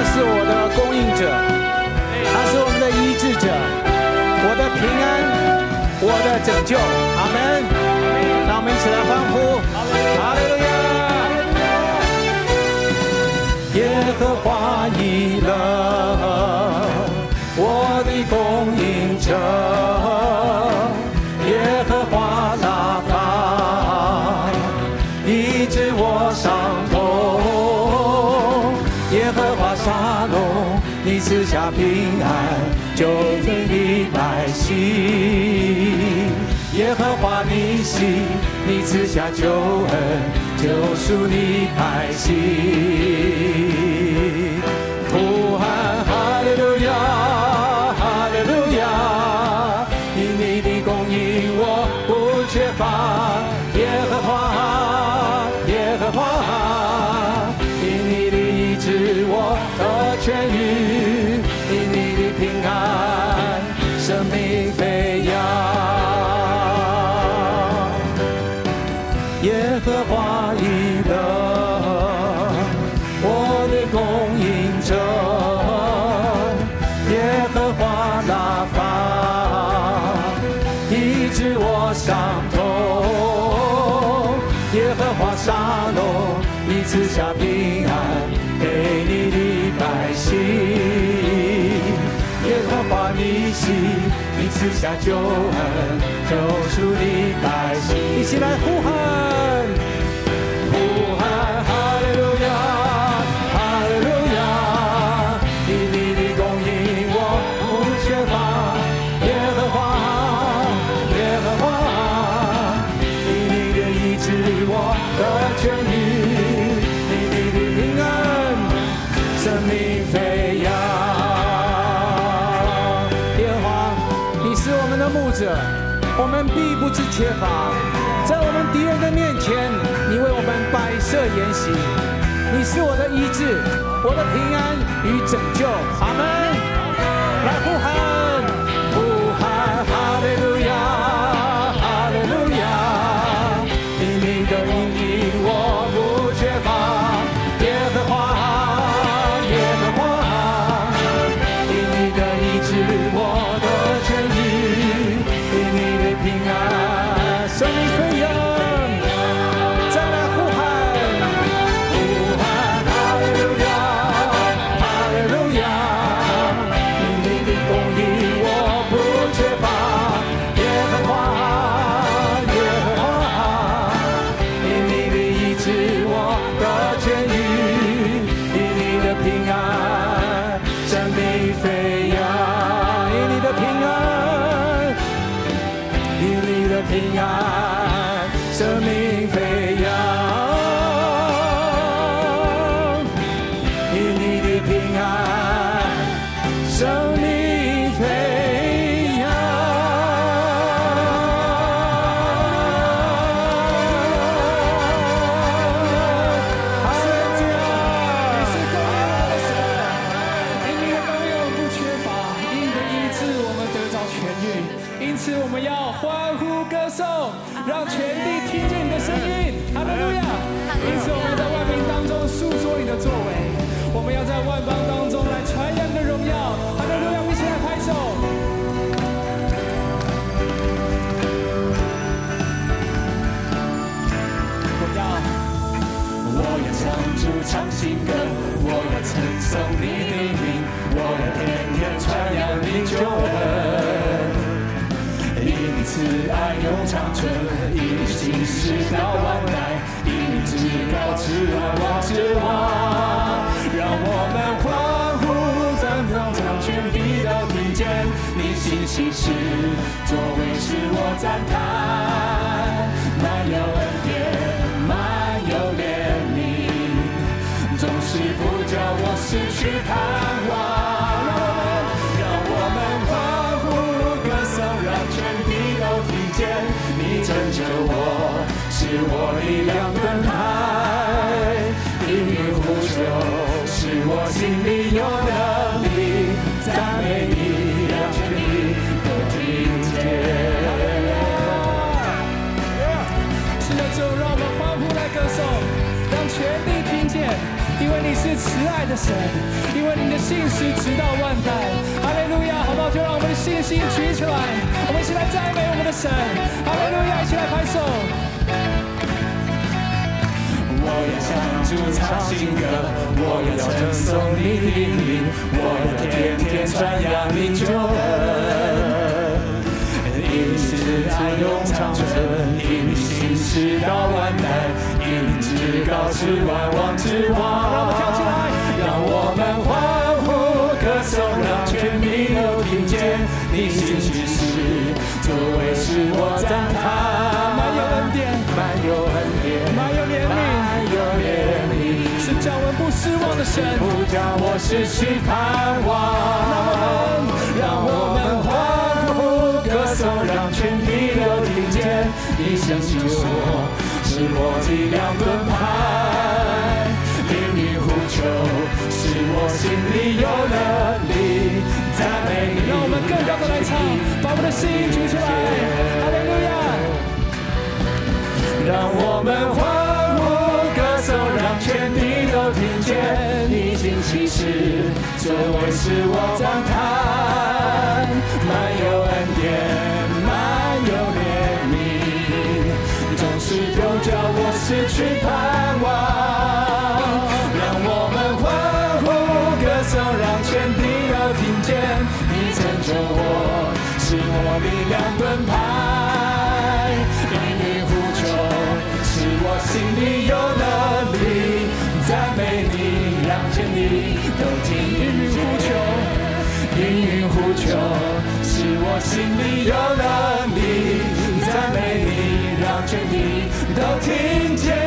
是我的供应者，他是我们的医治者，我的平安，我的拯救。阿们。让我们一起来欢呼，哈利路亚！耶和华以勒，我的供应者，耶和华拉法，医治我伤痛，耶和华沙龙，你赐下平安，救罪你百姓。耶和华尼西，你赐下救恩，救赎你百姓。呼喊哈利路亚，哈利路亚！因你的供应我不缺乏，耶和华，耶和华！因你的医治我得痊愈，因你的平安，生命飞扬。耶和华以勒，我的供应者，耶和华拉法，医治我伤痛，耶和华沙龙，你赐下平安给你的百姓，耶和华尼西，你赐下救恩，救赎你百姓。一起来呼喊，呼喊哈利路亚，哈利路亚！因你的供应我不缺乏，耶和华，耶和华！因你的医治我得痊愈，因你的平安，生命飞扬。耶和华，你是我们的牧者，我们必不致缺乏。在我们敌人的面前，你为我们摆设筵席。你是我的医治，我的平安与拯救。阿们。来呼喊，呼喊哈利路亚，哈利路亚！因你的应允我不缺乏，耶和华，耶和华！因你的医治我得痊愈，因你的平安，生命飞扬。再来呼喊，呼喊哈利路亚，哈利路亚！因你的供应我不缺乏，耶和华，耶和华！因你的医治我得痊愈，因你的平安，生命飞扬，因你的平安，因你的平安，生命飞扬，因你的平安，生命飞扬。哈利路亚！你是供应我的神，因你的供应我不缺乏，因你的医治我们得着痊愈，因此我们要欢呼歌颂，让全地听见你的声音。哈利路亚！因此我们在万民当中诉说你的作为，我们要在万邦当中来传扬你的荣耀。哈利路亚！我们一起来拍手。我要唱主唱新歌，我要称颂你的名，我要天天传扬你救恩。因你慈爱永长存，因你信实到万代，因你至高至万王之王。让我们欢呼赞颂，让全地都听见你信心事，作为使我赞叹，满有恩典，满有怜悯，总是不叫我失去盼望。让我们欢呼歌颂，让全地都听见你拯救我，是我力量灯台，因你呼求，使我心里有能力赞美你，让全地都听见。是的，主，让我们欢呼来歌颂，让全地听见，因为你是慈爱爱的神，因为你的信实直到万代。哈利路亚，好不好？就让我们的信心举起来，我们一起来赞美我们的神。哈利路亚，一起来拍手。 我要向主唱新歌，我要称颂你的名，我要天天传扬你救恩。因你是爱永长存，因你心事到万代，因你至高是万王之王。 让我们跳起来， 让我们欢呼歌颂，让全地都听见你心事事，作为是我赞叹。 满有恩典， 满有恩典， 满有怜悯， 有怜悯， 是叫我们不失望的神， 不叫我失去盼望。让我们欢呼歌颂，让全地都听见你想起我，是我力量盾牌。命运呼求，使我心里有能力赞美你。 让我们更高的来唱，把我们的心举起来，哈利路亚。 让我们欢呼歌颂，让全地都听见你行奇事，作为是我赞叹。满有恩典，满有怜悯，总是不叫我失去盼望。让我们欢呼歌颂，让全地都听见你拯救我，是我力量盾牌。我心里有能力赞美你，让全地都听见。应允呼求，是我心里有能力赞美你，让全地都听见。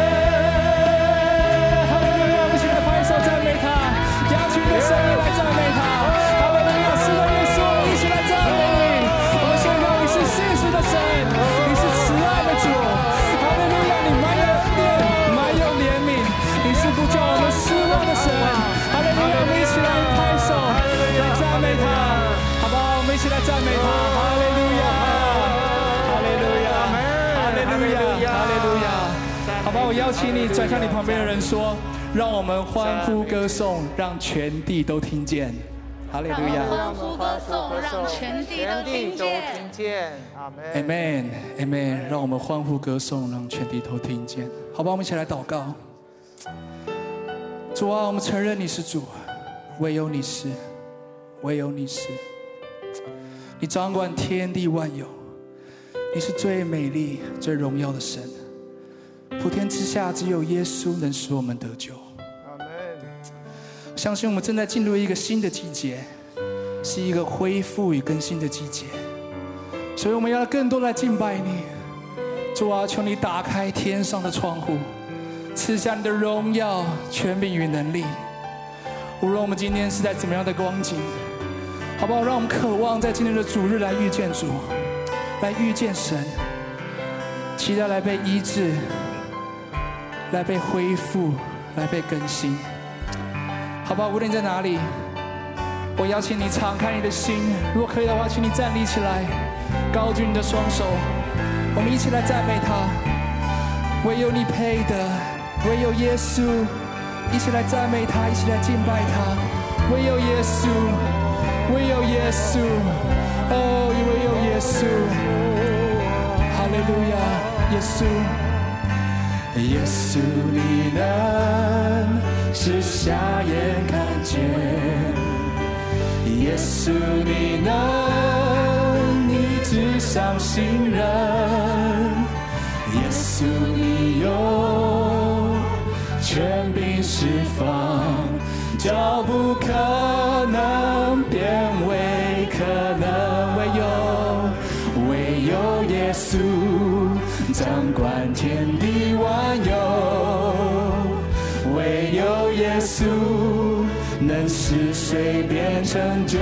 哈利路亚，我们一起来拍手赞美他，邀请你的生命来赞美他。哈利路亚，是的耶稣，我们一起来赞美你。我们宣告你是信实的神，你是慈爱的主。你满有恩典，满有怜悯，你是不叫我们失望的神。哈利路亚，我们一起来拍手，来赞美他，好不好？我们一起来赞美他。哈利路亚，哈利路亚，哈利路亚，哈利路亚。好吧，我邀请你转向你旁边的人说：“让我们欢呼歌颂，让全地都听见。”哈利路亚！ 欢呼歌颂，让全地都听见。 阿门，阿门。让我们欢呼歌颂，让全地都听见。好吧，我们一起来祷告。主啊，我们承认你是主，唯有你是，唯有你是。你掌管天地万有，你是最美丽、最荣耀的神。普天之下，只有耶稣能使我们得救。相信我们正在进入一个新的季节，是一个恢复与更新的季节，所以我们要更多来敬拜你。主啊，求你打开天上的窗户，赐下你的荣耀、权柄与能力。无论我们今天是在怎么样的光景，好不好？让我们渴望在今天的主日来遇见主，来遇见神，期待来被医治，来被恢复，来被更新。好不好？无论你在哪里，我邀请你敞开你的心。如果可以的话，请你站立起来，高举你的双手，我们一起来赞美他。唯有你配的，唯有耶稣，一起来赞美他，一起来敬拜他。唯有耶稣，唯有耶稣，哦，唯有耶稣。哈利路亚，耶稣， 耶稣，你能使瞎眼看见，耶稣你能医治伤心人，耶稣你有权柄释放，叫不可能变为可能，唯有耶稣掌管天地万有，唯有耶稣能使水变成酒，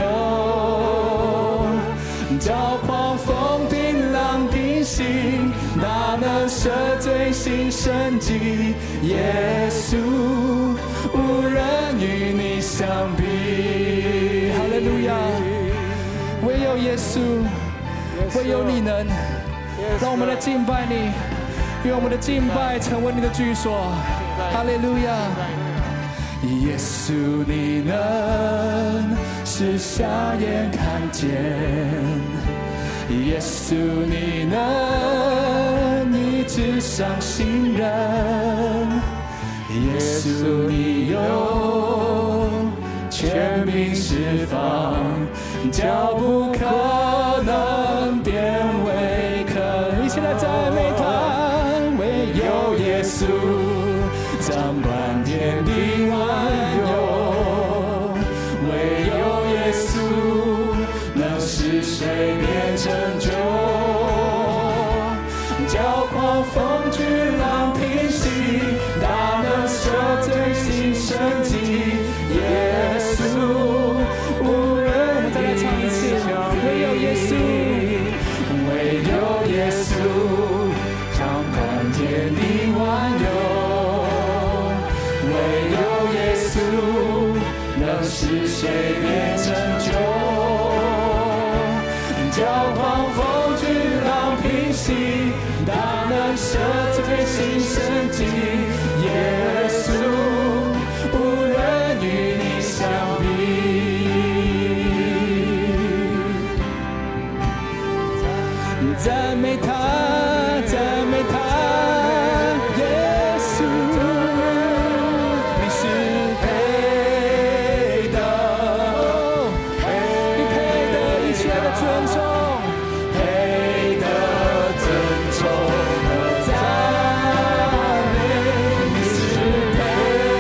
叫狂风平浪平息，哪能赦罪行神迹？耶稣无人与你相比。 哈利路亚！唯有耶稣，唯有你能让我们来敬拜你，愿我们的敬拜成为你的居所。哈利路亚！ 耶稣你能使瞎眼看见，耶稣你能医治伤心人，耶稣你有权柄释放，叫不可能变为可。一起来赞美他，唯有耶稣掌管天地万有，唯有耶稣能使水变成酒，叫狂风巨浪平息，大能赦罪行神迹。耶稣无人比你强，唯有耶稣，唯有耶稣掌管天地万有，唯有耶稣能使水变成酒，叫狂风巨浪平息，大能赦罪行神迹。耶稣无人与你相比，赞美他，赞美他，耶稣，你是配的，你配得一切的尊重，配得尊重和赞美，你是配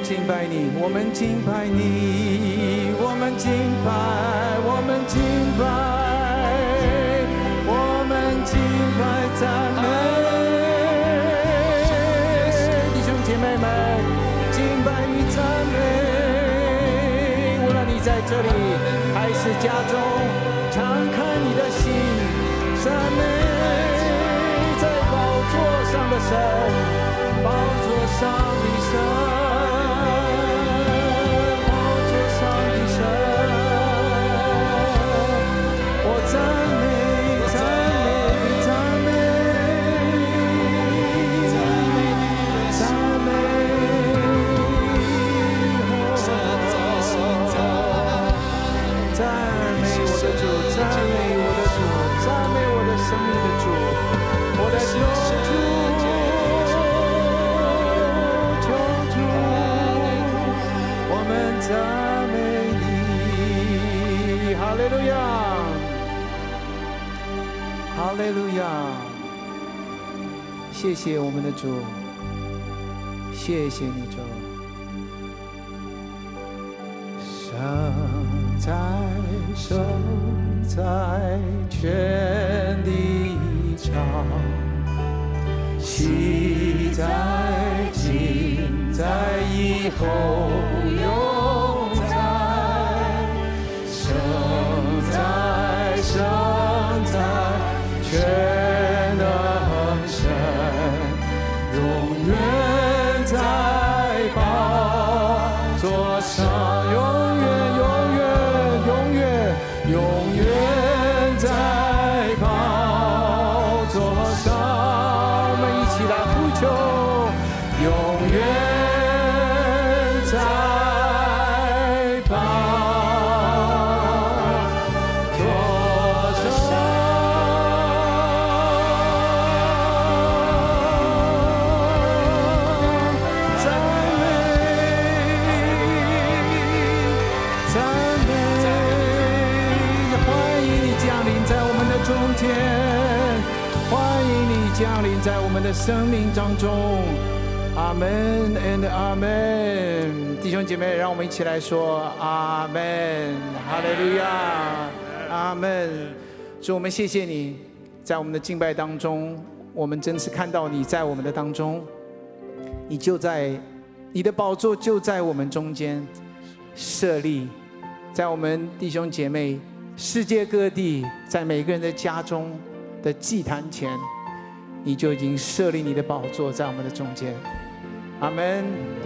敬拜你，我们敬拜你，我们敬拜，我们敬拜，我们敬拜赞美。弟兄姐妹们，敬拜与赞美。无论你在这里还是家中，敞开你的心，赞美在宝座上的神，宝座上的神。哈利路亚！谢谢我们的主，谢谢你主。神在全地上，昔在今在以后永在，生在全能神，永远在宝座上，永远在宝座上。我们一起来呼求，永远在宝座上。欢迎你降临在我们的生命当中，阿门 and 阿门。弟兄姐妹，让我们一起来说阿门，哈利路亚，阿门。主，我们谢谢你，在我们的敬拜当中，我们真是看到你在我们的当中，你就在，你的宝座就在我们中间设立，在我们弟兄姐妹世界各地，在每个人的家中的祭坛前，你就已经设立你的宝座在我们的中间。阿们。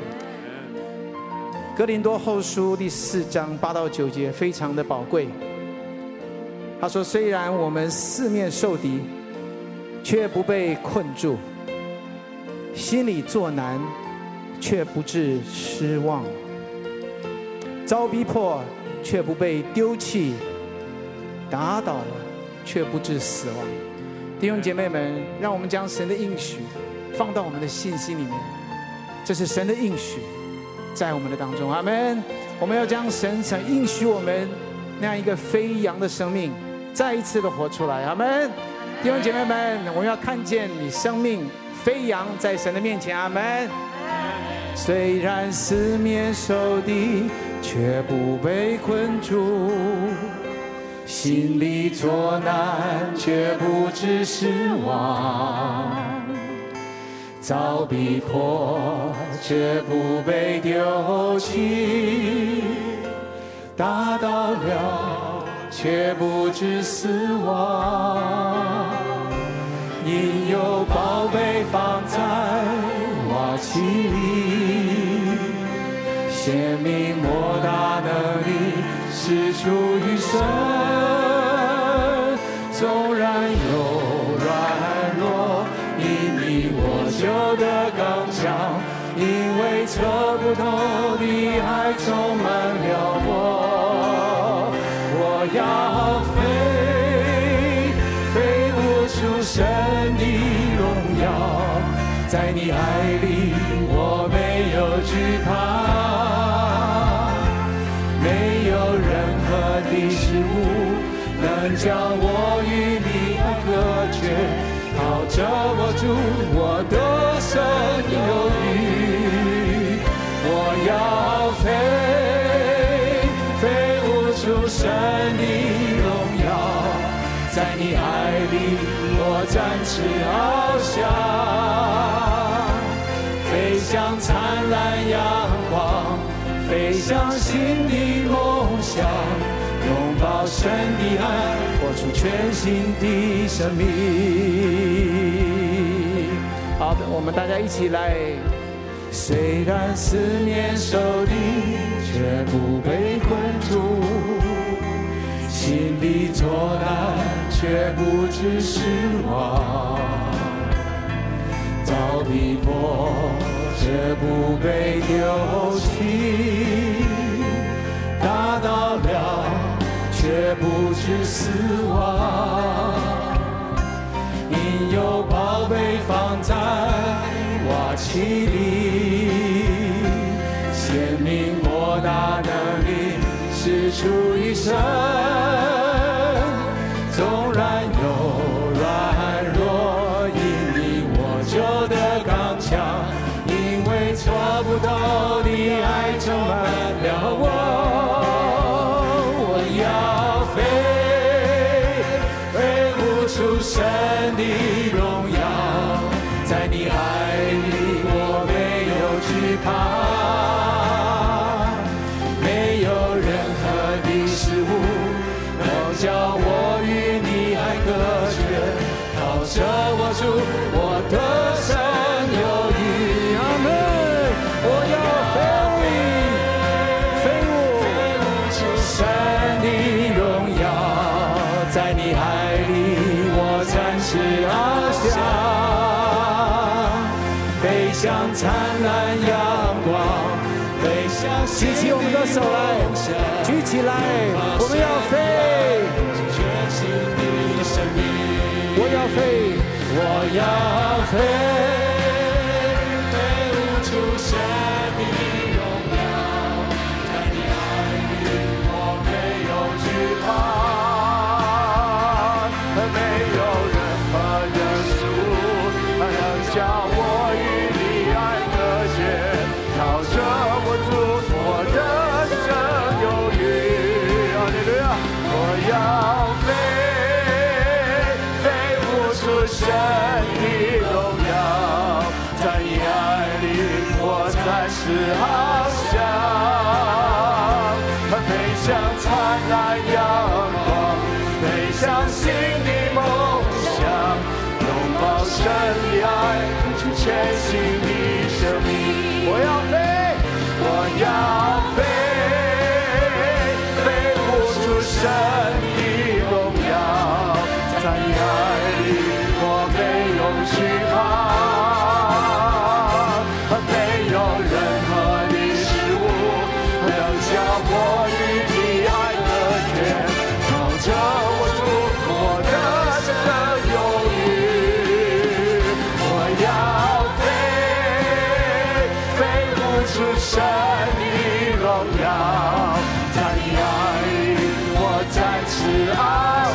哥林多后书第4章8到9节非常的宝贵。他说：虽然我们四面受敌，却不被困住；心里作难，却不致失望；遭逼迫，却不被丢弃；打倒了，却不致死亡。弟兄姐妹们，让我们将神的应许放到我们的信心里面，这是神的应许在我们的当中。阿们。我们要将神应许我们那样一个飞扬的生命再一次的活出来。阿们。弟兄姐妹们，我们要看见你生命飞扬在神的面前。阿们。虽然四面受敌，却不被困住；心里作难，却不致失望；遭逼迫，却不被丢弃；打倒了，却不致死亡。因有宝贝放在瓦器里，显明莫大能力是出于神。纵然有软弱，因你我就得刚强，因为测不透的爱充满了我。我要飞不出神的荣耀，在你爱里我没有惧怕，没有任何的事物能将我与你隔绝，靠着我主，我得胜有余。我要翅翱翔，飞向灿烂阳光，飞向新的梦想，拥抱神的爱，活出全新的生命。 好的，我们大家一起来。 虽然四面受敌，却不被困住，心里作难，却不知失望。遭逼迫，却不被丢弃，打倒了，却不知死亡。因有宝贝放在瓦器里，显明我那能力是出于神。纵然有软弱，因你我就得刚强，因为捉不透的爱充满了我。我要飞，飞不出神的荣耀，在你爱里我没有惧怕。没有任何的事物能叫我与你爱隔绝，靠着我主，我得胜有余。阿门。我要飞，飞不出神的荣耀，在你爱里我展翅翱翔，飞向灿烂阳光，飞向举起我们的手来，举起来，我们要飞， 全新的生命。 我要飞， 我要飞，飞不出神的荣耀，在你爱里我没有惧怕。没有任何的事物能叫我与你爱隔绝，靠着我主，我的生有余。哈利路亚！我要飞，飞不出神的荣耀，在你爱里我展翅翱翔，飞向灿烂阳光，飞向新的梦想，拥抱神的爱，出全新的生命。我要飞，我要飞，飞不出神的荣耀，在你爱里我没有惧怕。没有任何的事物能叫我与你爱隔绝，靠着我主，我的生有余。我要飞，飞不出神的荣耀，在你爱里我展翅翱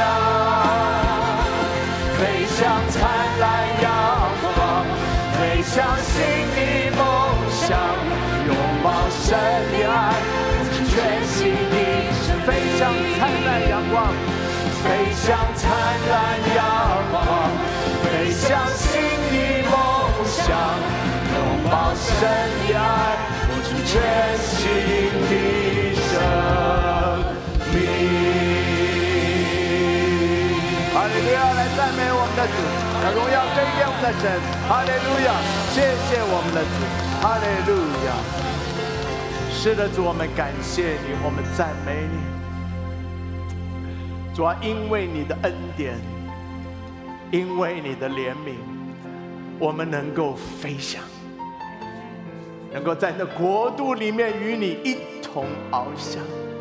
翔，飞向灿烂阳光，飞向新的梦想，拥抱神的爱，全新的飞向灿烂阳光，飞向灿烂阳光，飞向新的梦想，拥抱神的爱，活出全新的生命。哈利路亚！来赞美我们的主，让荣耀归给我们的神。哈利路亚！谢谢我们的主。哈利路亚！是的，主，我们感谢你，我们赞美你。主啊，因为你的恩典，因为你的怜悯，我们能够飞翔，能够在那国度里面与你一同翱翔。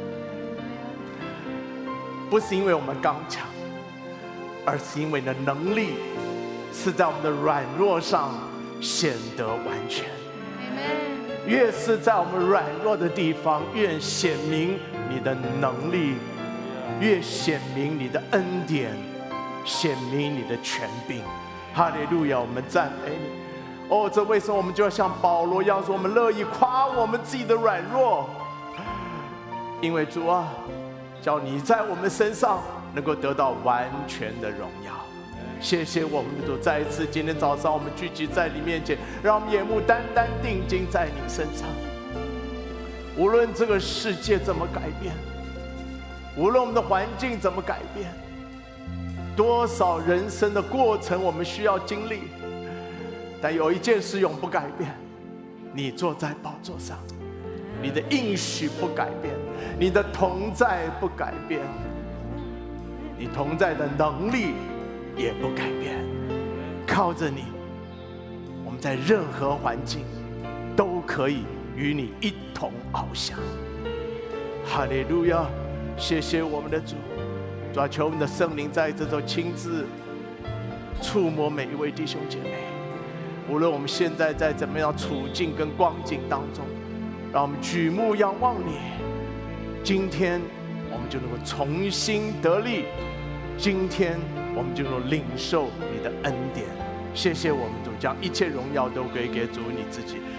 不是因为我们刚强，而是因为你的能力是在我们的软弱上显得完全。越是在我们软弱的地方，越显明你的能力，越显明你的恩典，显明你的权柄。哈利路亚！我们赞美你。哦，这为什么我们就要像保罗一样说，我们乐意夸我们自己的软弱？因为主啊，叫你在我们身上能够得到完全的荣耀。 谢谢我们的主，再一次今天早上我们聚集在你面前，让我们眼目单单定睛在你身上。无论这个世界怎么改变，无论我们的环境怎么改变，多少人生的过程我们需要经历，但有一件事永不改变，你坐在宝座上，你的应许不改变，你的同在不改变，你同在的能力也不改变。靠着你，我们在任何环境都可以与你一同翱翔。哈利路亚！谢谢我们的主，主啊，求我们的圣灵在这周亲自触摸每一位弟兄姐妹，无论我们现在在怎么样处境跟光景当中，让我们举目仰望你。今天我们就能够重新得力，今天我们就能够领受你的恩典。谢谢我们主，将一切荣耀都归给主你自己。